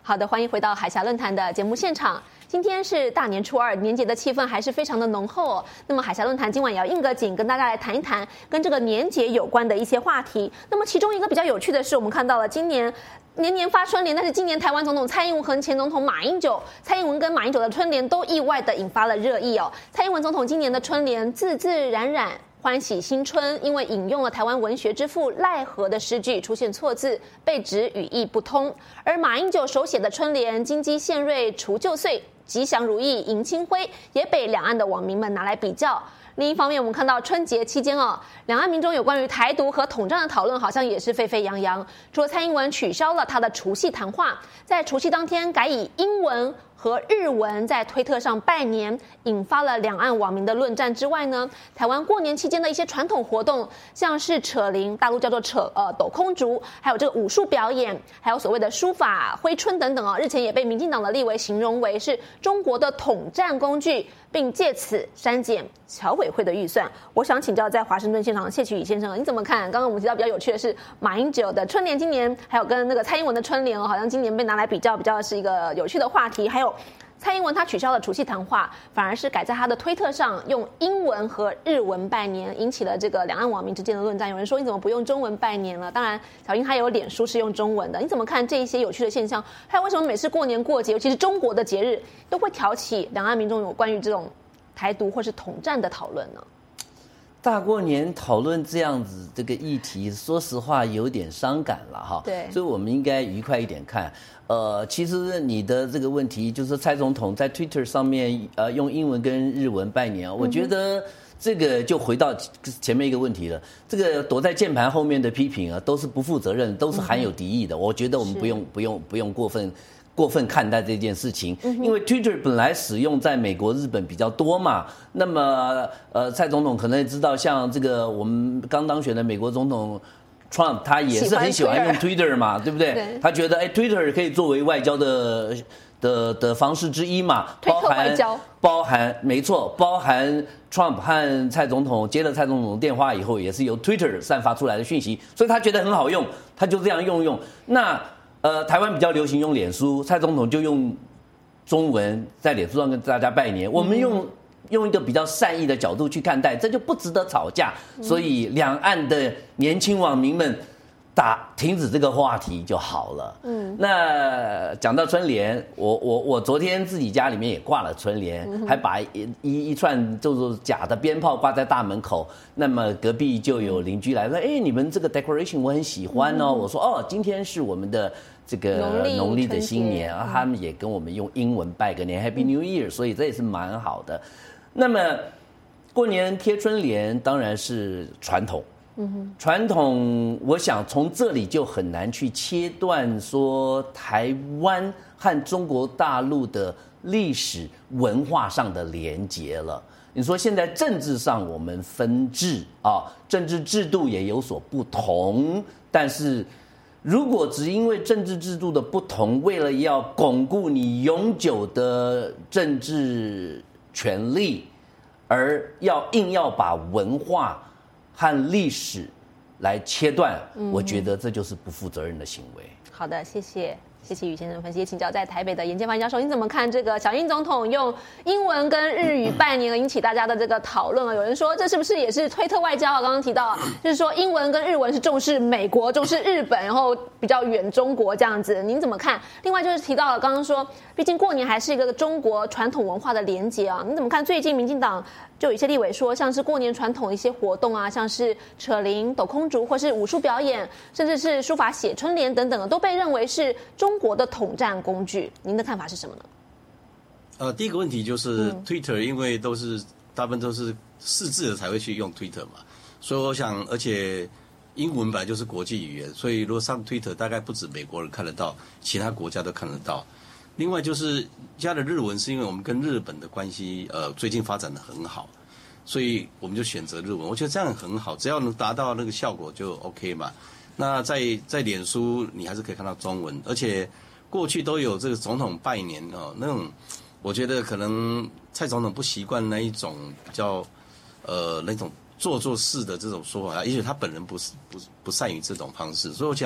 好的，欢迎回到海峡论坛的节目现场。今天是大年初二，年节的气氛还是非常的浓厚哦。那么海峡论坛今晚也要应个景，跟大家来谈一谈跟这个年节有关的一些话题。那么其中一个比较有趣的是，我们看到了今年年年发春联，但是今年台湾总统蔡英文和前总统马英九，蔡英文跟马英九的春联都意外的引发了热议哦。蔡英文总统今年的春联自自然然欢喜新春，因为引用了台湾文学之父赖和的诗句出现错字，被指语义不通。而马英九手写的春联金鸡献瑞除旧岁，吉祥如意迎新辉，也被两岸的网民们拿来比较。另一方面，我们看到春节期间两岸民众有关于台独和统战的讨论好像也是沸沸扬扬。除了蔡英文取消了他的除夕谈话，在除夕当天改以英文和日文在推特上拜年，引发了两岸网民的论战之外呢，台湾过年期间的一些传统活动，像是扯铃，大陆叫做抖空竹，还有这个武术表演，还有所谓的书法挥春等等日前也被民进党的立委形容为是中国的统战工具，并借此删减侨委会的预算。我想请教在华盛顿现场的谢启宇先生，你怎么看？刚刚我们提到比较有趣的是马英九的春联，今年还有跟那个蔡英文的春联好像今年被拿来比较是一个有趣的话题。还有蔡英文他取消了除夕谈话，反而是改在他的推特上用英文和日文拜年，引起了这个两岸网民之间的论战。有人说你怎么不用中文拜年了？当然小英他有脸书是用中文的，你怎么看这一些有趣的现象？还有为什么每次过年过节，尤其是中国的节日，都会挑起两岸民众有关于这种台独或是统战的讨论呢？ 大过年讨论这样子这个议题，说实话有点伤感了哈。 对， 所以我们应该愉快一点看。其实你的这个问题就是蔡总统在 Twitter 上面用英文跟日文拜年，我觉得这个就回到前面一个问题了。这个躲在键盘后面的批评都是不负责任，都是含有敌意的。我觉得我们不用过分看待这件事情，因为 Twitter 本来使用在美国、日本比较多嘛。那么蔡总统可能也知道，像这个我们刚当选的美国总统 Trump， 他也是很喜欢用 Twitter 嘛，对不对？ 对， 他觉得Twitter 可以作为外交的方式之一嘛，包含没错，包含 Trump 和蔡总统接了蔡总统电话以后，也是由 Twitter 散发出来的讯息，所以他觉得很好用，他就这样用。那台湾比较流行用脸书，蔡总统就用中文在脸书上跟大家拜年。我们用一个比较善意的角度去看待，这就不值得吵架。所以两岸的年轻网民们停止这个话题就好了。那讲到春联，我昨天自己家里面也挂了春联，还把一串就是假的鞭炮挂在大门口。那么隔壁就有邻居来说：“你们这个 decoration 我很喜欢哦。”我说：“今天是我们的这个农历的新年啊。”他们也跟我们用英文拜个年 ，Happy New Year， 所以这也是蛮好的。那么过年贴春联当然是传统。传统，我想从这里就很难去切断说台湾和中国大陆的历史文化上的连结了。你说现在政治上我们分治政治制度也有所不同，但是如果只因为政治制度的不同，为了要巩固你永久的政治权利，而硬要把文化和历史来切断，我觉得这就是不负责任的行为。 好的，谢谢宇先生分析。请教在台北的严建发教授，你怎么看这个小英总统用英文跟日语拜年引起大家的这个讨论有人说这是不是也是推特外交刚刚提到就是说英文跟日文是重视美国、重视日本，然后比较远中国这样子，您怎么看？另外就是提到了刚刚说，毕竟过年还是一个中国传统文化的连结你怎么看？最近民进党就有一些立委说，像是过年传统的一些活动像是扯铃、抖空竹，或是武术表演，甚至是书法写春联等等都被认为是中国的统战工具。您的看法是什么呢？ 第一个问题就是 Twitter， 因为大部分都是识字的才会去用 Twitter 嘛，所以我想，而且英文本来就是国际语言，所以如果上 Twitter， 大概不止美国人看得到，其他国家都看得到。另外就是加了日文，是因为我们跟日本的关系最近发展的很好，所以我们就选择日文。我觉得这样很好，只要能达到那个效果就 OK 嘛。那在脸书你还是可以看到中文，而且过去都有这个总统拜年那种，我觉得可能蔡总统不习惯那一种比较那种做式的这种说法，也许他本人不善于这种方式，所以我想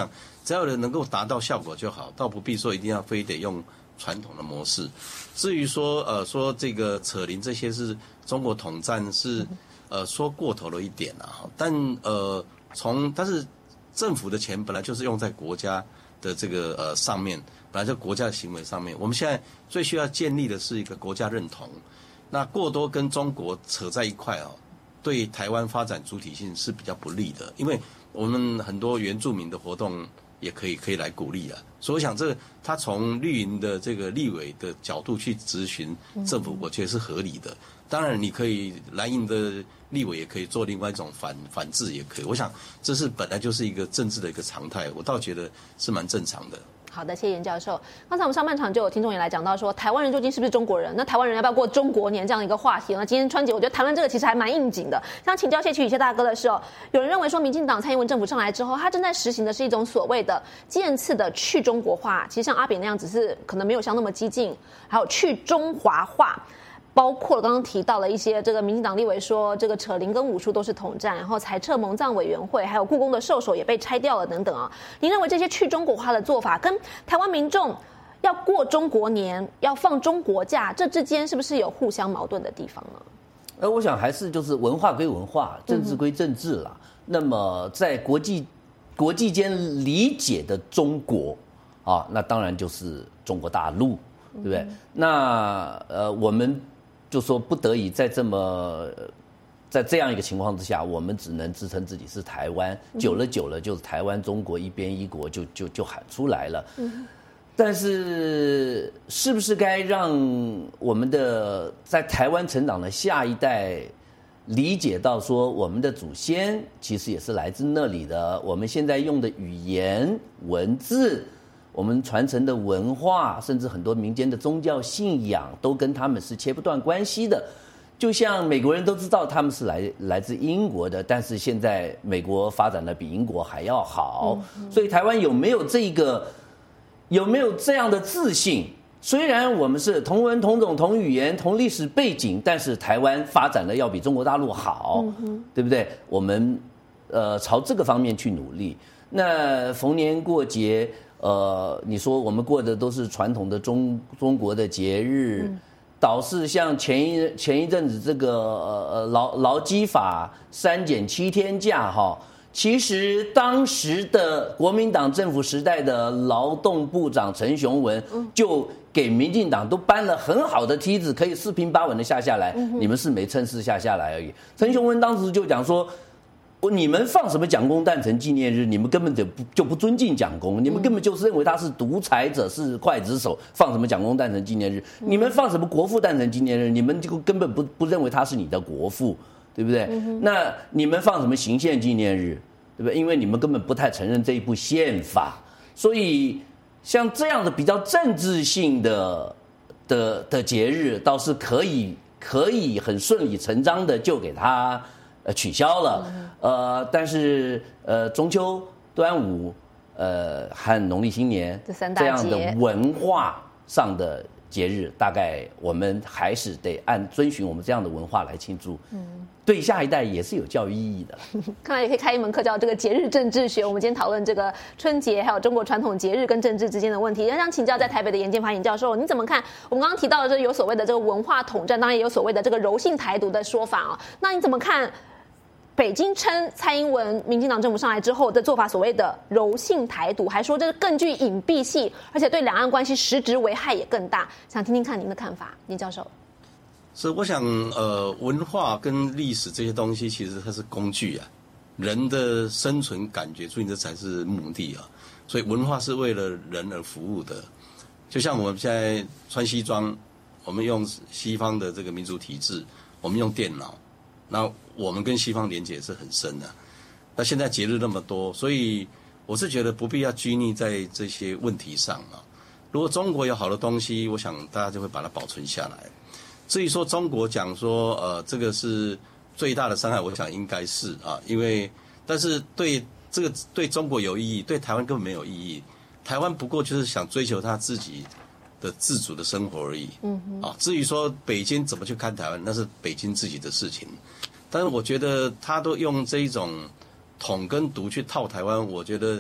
只要能够达到效果就好，倒不必说一定要非得用传统的模式。至于说说这个扯铃这些是中国统战是说过头了一点啊，但是政府的钱本来就是用在国家的这个上面，本来就国家的行为上面。我们现在最需要建立的是一个国家认同。那过多跟中国扯在一块对台湾发展主体性是比较不利的，因为我们很多原住民的活动也可以来鼓励啊。所以我想这个他从绿营的这个立委的角度去质询政府，我觉得是合理的。当然，你可以蓝营的立委也可以做另外一种反制，也可以。我想这是本来就是一个政治的一个常态，我倒觉得是蛮正常的。 好的，谢谢严教授。刚才我们上半场就有听众也来讲到说，台湾人究竟是不是中国人？那台湾人要不要过中国年这样的一个话题呢？今天川姐，我觉得谈论这个其实还蛮应景的。想请教谢启宇谢大哥的是有人认为说，民进党蔡英文政府上来之后，他正在实行的是一种所谓的渐次的去中国化，其实像阿扁那样，只是可能没有像那么激进，还有去中华化。包括刚刚提到了一些这个民进党立委说，这个扯铃跟武术都是统战，然后裁撤蒙藏委员会，还有故宫的兽首也被拆掉了等等啊。您认为这些去中国化的做法，跟台湾民众要过中国年、要放中国假，这之间是不是有互相矛盾的地方呢？ 我想还是就是文化归文化，政治归政治啦。那么在国际间理解的中国那当然就是中国大陆，对不对？那我们就说不得已在这样一个情况之下，我们只能自称自己是台湾，久了就是台湾中国一边一国就喊出来了。但是是不是该让我们的在台湾成长的下一代理解到说，我们的祖先其实也是来自那里的，我们现在用的语言文字，我们传承的文化，甚至很多民间的宗教信仰都跟他们是切不断关系的。就像美国人都知道他们是来自英国的，但是现在美国发展的比英国还要好，所以台湾有没有这样的自信？虽然我们是同文同种同语言同历史背景，但是台湾发展的要比中国大陆好，对不对？我们朝这个方面去努力。那逢年过节，你说我们过的都是传统的中国的节日，倒是像前一阵子这个劳基法3减7天假其实当时的国民党政府时代的劳动部长陈雄文就给民进党都搬了很好的梯子，可以4平8稳的下来，你们是没趁势下来而已。陈雄文当时就讲说，你们放什么蒋公诞辰纪念日，你们根本就不尊敬蒋公，你们根本就是认为他是独裁者，是刽子手，放什么蒋公诞辰纪念日？你们放什么国父诞辰纪念日，你们就根本不认为他是你的国父，对不对？那你们放什么行宪纪念日，对不对？因为你们根本不太承认这一部宪法，所以像这样的比较政治性的节日，倒是可以很顺理成章的就给他取消了。但是中秋、端午和农历新年这样的文化上的节日，大概我们还是得遵循我们这样的文化来庆祝。对下一代也是有教育意义的。 看来也可以开一门课叫这个节日政治学。我们今天讨论这个春节还有中国传统节日跟政治之间的问题。想请教在台北的严建发严教授，你怎么看我们刚刚提到的有所谓的这个文化统战，当然也有所谓的这个柔性台独的说法那你怎么看北京称蔡英文民进党政府上来之后的做法，所谓的柔性台独，还说这是更具隐蔽性，而且对两岸关系实质危害也更大。想听听看您的看法，严教授。 是，我想文化跟历史这些东西其实它是工具啊，人的生存感觉，所以这才是目的啊。所以文化是为了人而服务的。就像我们现在穿西装，我们用西方的这个民主体制，我们用电脑，那我们跟西方连结是很深的。那现在节日那么多，所以我是觉得不必要拘泥在这些问题上啊。如果中国有好的东西，我想大家就会把它保存下来。至于说中国讲说这个是最大的伤害，我想应该是因为但是对这个对中国有意义，对台湾根本没有意义。台湾不过就是想追求他自己的自主的生活而已。至于说北京怎么去看台湾，那是北京自己的事情。但是我觉得他都用这一种统跟独去套台湾，我觉得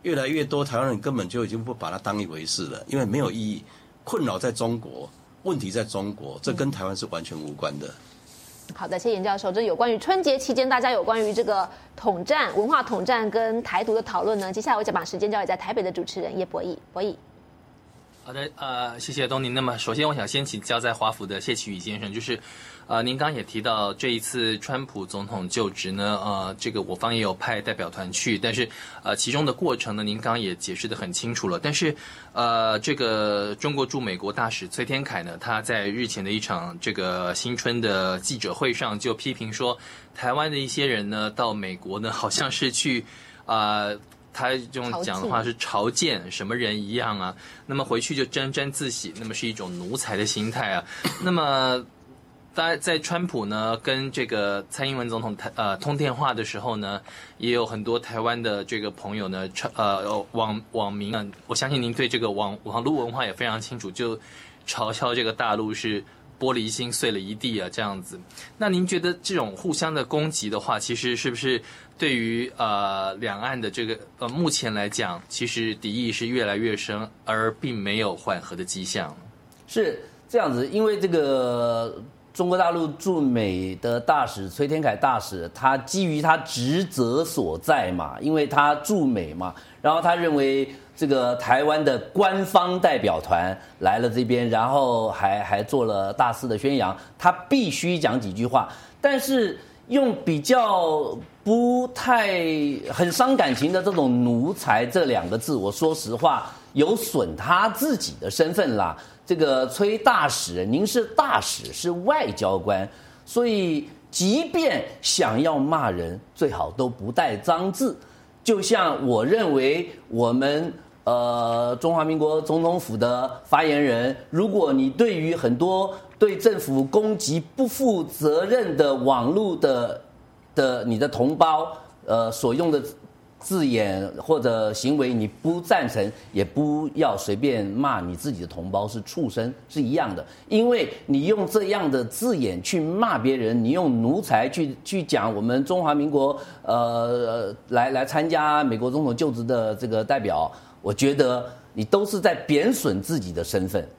越来越多台湾人根本就已经不把它当一回事了，因为没有意义。困扰在中国，问题在中国，这跟台湾是完全无关的。 好的，谢谢严教授。这有关于春节期间大家有关于这个统战、文化统战跟台独的讨论呢。接下来我就把时间交给在台北的主持人叶博弈。博弈。 好的，谢谢东宁。那么首先我想先请教在华府的谢启宇先生，就是，您刚刚也提到这一次川普总统就职呢，这个我方也有派代表团去，但是其中的过程呢，您刚刚也解释得很清楚了。但是这个中国驻美国大使崔天凯呢，他在日前的一场这个新春的记者会上就批评说，台湾的一些人呢到美国呢，好像是去他这种讲的话是朝见什么人一样啊，那么回去就沾沾自喜，那么是一种奴才的心态啊。那么在川普呢跟这个蔡英文总统通电话的时候呢，也有很多台湾的这个朋友呢，网民啊，我相信您对这个网络文化也非常清楚，就嘲笑这个大陆是玻璃心碎了一地啊，这样子。那您觉得这种互相的攻击的话，其实是不是对于两岸的这个目前来讲，其实敌意是越来越深，而并没有缓和的迹象？ 是这样子，因为这个中国大陆驻美的大使崔天凯大使，他基于他职责所在嘛，因为他驻美嘛，然后他认为这个台湾的官方代表团来了这边，然后还做了大肆的宣扬，他必须讲几句话，但是用比较不太很伤感情的这种奴才这2个字，我说实话有损他自己的身份啦。这个崔大使，您是大使，是外交官，所以即便想要骂人，最好都不带脏字。就像我认为我们中华民国总统府的发言人，如果你对于很多对政府攻击不负责任的网络的你的同胞所用的字眼或者行为你不赞成，也不要随便骂你自己的同胞是畜生，是一样的。因为你用这样的字眼去骂别人，你用奴才去讲我们中华民国来参加美国总统就职的这个代表，我觉得你都是在贬损自己的身份。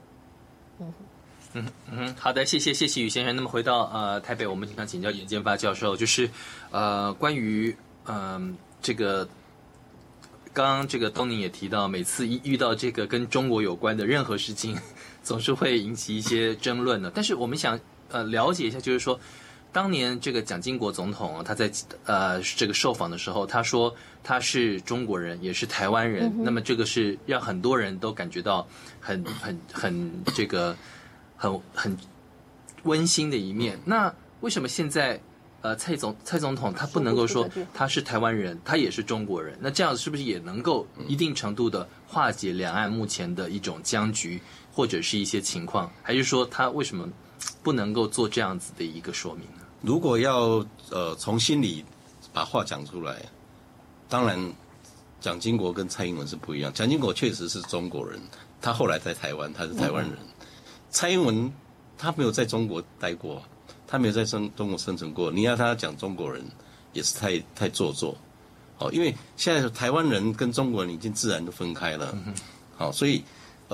好的，谢谢谢启宇先生。那么回到台北，我们想请教严建发教授，就是关于这个刚刚这个东宁也提到，每次遇到这个跟中国有关的任何事情，总是会引起一些争论的。但是我们想了解一下，就是说，当年这个蒋经国总统他在这个受访的时候，他说他是中国人，也是台湾人。那么这个是让很多人都感觉到很这个很温馨的一面。那为什么现在蔡总统他不能够说他是台湾人，他也是中国人？那这样是不是也能够一定程度的化解两岸目前的一种僵局，或者是一些情况？还是说他为什么不能够做这样子的一个说明呢？ 如果要从心里把话讲出来，当然蒋经国跟蔡英文是不一样。蒋经国确实是中国人，他后来在台湾，他是台湾人。蔡英文他没有在中国待过，他没有在中国生存过，你要他讲中国人也是太做作。好，因为现在台湾人跟中国人已经自然都分开了。好，所以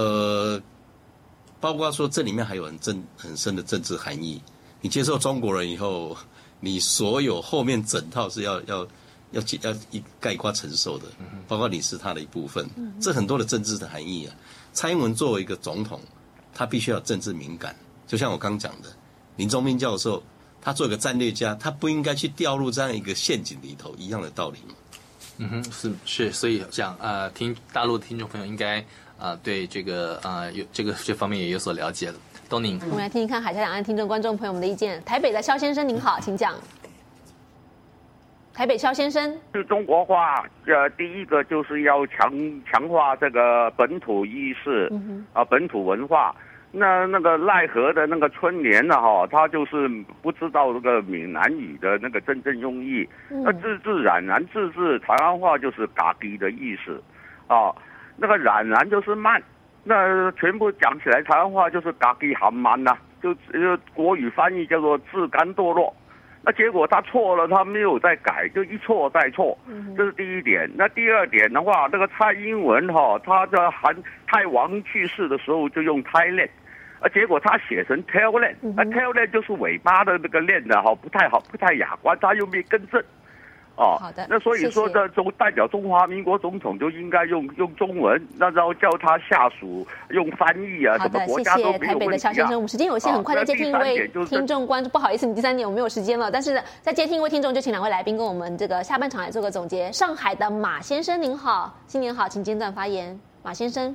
包括说这里面还有很深的政治含义。你接受中国人以后，你所有后面整套是要一概括承受的，包括你是他的一部分，这很多的政治的含义啊。蔡英文作为一个总统，他必须要政治敏感，就像我刚讲的，林宗斌教授，他做一个战略家，他不应该去掉入这样一个陷阱里头，一样的道理嘛。 是，所以讲听大陆的听众朋友应该对这个有这方面也有所了解了。东宁， 我们来听听看海峡两岸听众观众朋友们的意见。台北的肖先生您好，请讲。台北肖先生， 是中国化，第一个就是要强化这个本土意识，本土文化。那个赖和的那个春联呢，他就是不知道这个闽南语的那个真正用意。那自然自台湾话就是嘎滴的意思，那个冉就是慢，那全部讲起来台湾话就是嘎滴含慢呐，就国语翻译叫做自甘堕落。 那结果他错了，他没有再改，就一错再错，这是第一点。那第二点的话，那个蔡英文他的泰王去世的时候就用 Thailand， 结果他写成 tailland， 那 tailland 就是尾巴的那个链的不太好，不太雅观，他又没更正。 好的， 那所以说这代表中华民国总统就应该用中文，然后叫他下属用翻译啊，什么国家都没有问题啊。 谢谢台北的肖先生，我们时间有限，很快再接听一位听众关注。不好意思，你第三点我没有时间了，但是再接听一位听众，就请2位来宾跟我们这个下半场来做个总结。上海的马先生您好，新年好，请简短发言。马先生，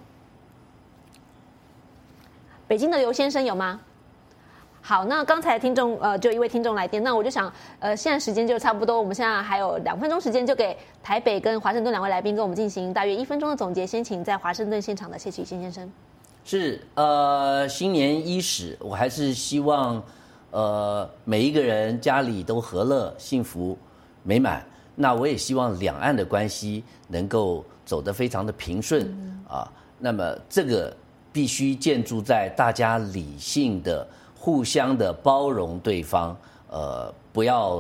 北京的刘先生有吗？好，那刚才听众就一位听众来电，那我就想现在时间就差不多，我们现在还有2分钟时间，就给台北跟华盛顿2位来宾跟我们进行大约1分钟的总结。先请在华盛顿现场的谢启宇先生。 是新年伊始，我还是希望每一个人家里都和乐、幸福、美满。那我也希望两岸的关系能够走得非常的平顺那么这个必须建筑在大家理性的。互相的包容对方，不要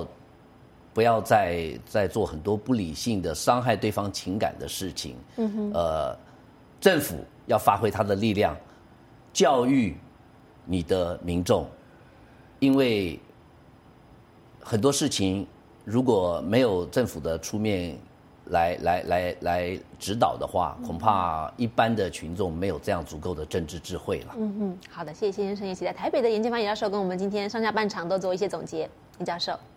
再做很多不理性的伤害对方情感的事情。政府要发挥他的力量，教育你的民众，因为很多事情如果没有政府的出面来指导的话，恐怕一般的群众没有这样足够的政治智慧了。 好的，谢谢谢先生，也请在台北的严建发严教授跟我们今天上下半场都做一些总结。严教授，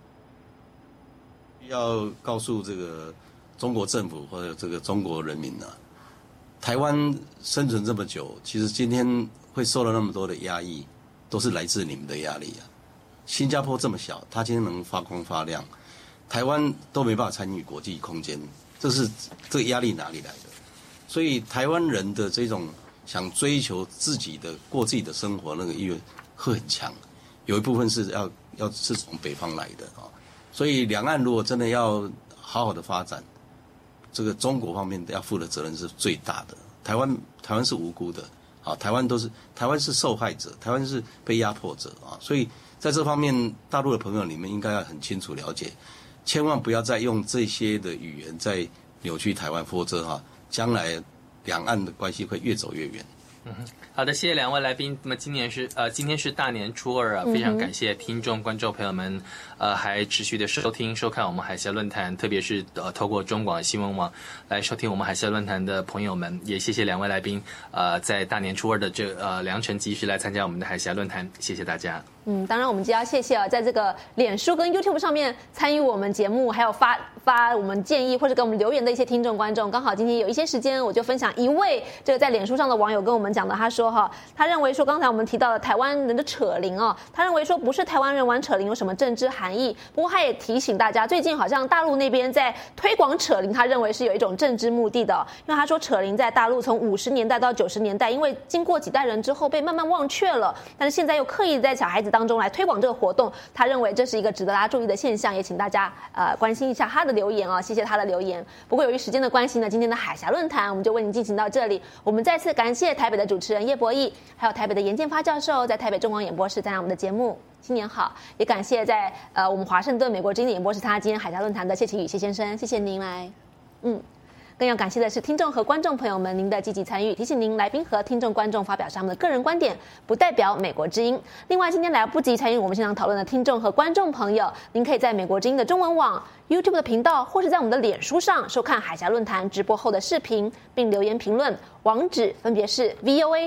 要告诉这个中国政府或者这个中国人民台湾生存这么久，其实今天会受到那么多的压抑，都是来自你们的压力新加坡这么小，它今天能发光发亮。台湾都没办法参与国际空间，这个压力哪里来的？所以台湾人的这种想追求过自己的生活那个意愿会很强，有一部分是是从北方来的所以两岸如果真的要好好的发展，这个中国方面要负的责任是最大的。台湾是无辜的台湾是受害者，台湾是被压迫者所以在这方面，大陆的朋友你们应该要很清楚了解。千万不要再用这些的语言在扭曲台湾，否则将来两岸的关系会越走越远。 好的，谢谢2位来宾。那么今天是大年初2非常感谢听众观众朋友们还持续的收听收看我们海峡论坛，特别是透过中广新闻网来收听我们海峡论坛的朋友们，也谢谢2位来宾在大年初2的这良辰吉时来参加我们的海峡论坛，谢谢大家。 当然我们就要谢谢在这个脸书跟 YouTube 上面参与我们节目还有发我们建议或者给我们留言的一些听众观众，刚好今天有一些时间，我就分享一位这个在脸书上的网友跟我们讲的，他说他认为说刚才我们提到的台湾人的扯铃他认为说不是台湾人玩扯铃有什么政治含义，不过他也提醒大家，最近好像大陆那边在推广扯铃，他认为是有一种政治目的的因为他说扯铃在大陆从50年代到90年代，因为经过几代人之后被慢慢忘却了，但是现在又刻意在小孩子当中来推广这个活动，他认为这是一个值得大家注意的现象，也请大家关心一下他的留言谢谢他的留言。不过由于时间的关系呢，今天的海峡论坛我们就为您进行到这里。我们再次感谢台北的主持人叶博弈，还有台北的严建发教授在台北中广演播室参加我们的节目。新年好，也感谢在我们华盛顿美国之音的演播室参加今天海峡论坛的谢启宇谢先生，谢谢您来。更要感谢的是听众和观众朋友们您的积极参与，提醒您来宾和听众观众发表他们的个人观点，不代表美国之音。另外今天来不及参与我们现场讨论的听众和观众朋友，您可以在美国之音的中文网 YouTube 的频道或是在我们的脸书上收看海峡论坛直播后的视频，并留言评论，网址分别是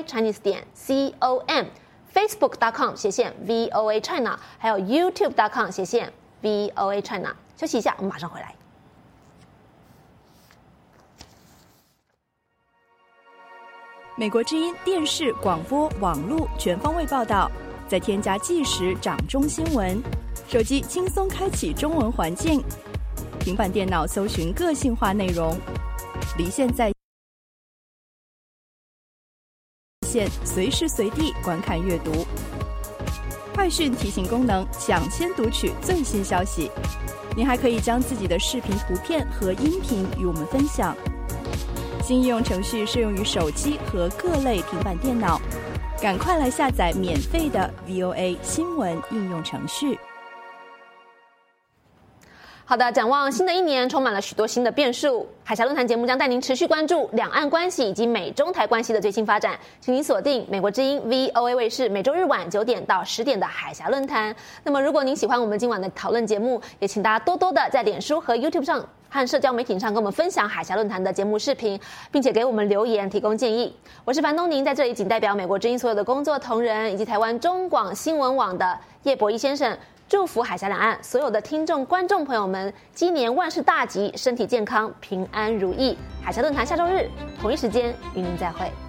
voachinese.com Facebook.com/VOA China 还有 YouTube.com/VOA China。 休息一下，我们马上回来。 美国之音电视、广播、网络全方位报道，再添加即时掌中新闻，手机轻松开启中文环境，平板电脑搜寻个性化内容，离线在线，随时随地观看阅读。快讯提醒功能，抢先读取最新消息。您还可以将自己的视频、图片和音频与我们分享。新应用程序适用于手机和各类平板电脑，赶快来下载免费的 VOA 新闻应用程序。 好的，展望新的一年，充满了许多新的变数。海峡论坛节目将带您持续关注两岸关系以及美中台关系的最新发展，请您锁定美国之音 VOA 卫视每周日晚9点到10点的海峡论坛。那么，如果您喜欢我们今晚的讨论节目，也请大家多多的在脸书和 YouTube 上和社交媒体上跟我们分享海峡论坛的节目视频，并且给我们留言提供建议。我是樊东宁，在这里仅代表美国之音所有的工作同仁以及台湾中广新闻网的叶博一先生，祝福海峡两岸所有的听众观众朋友们，鸡年万事大吉，身体健康，平安如意。海峡论坛下周日同一时间与您再会。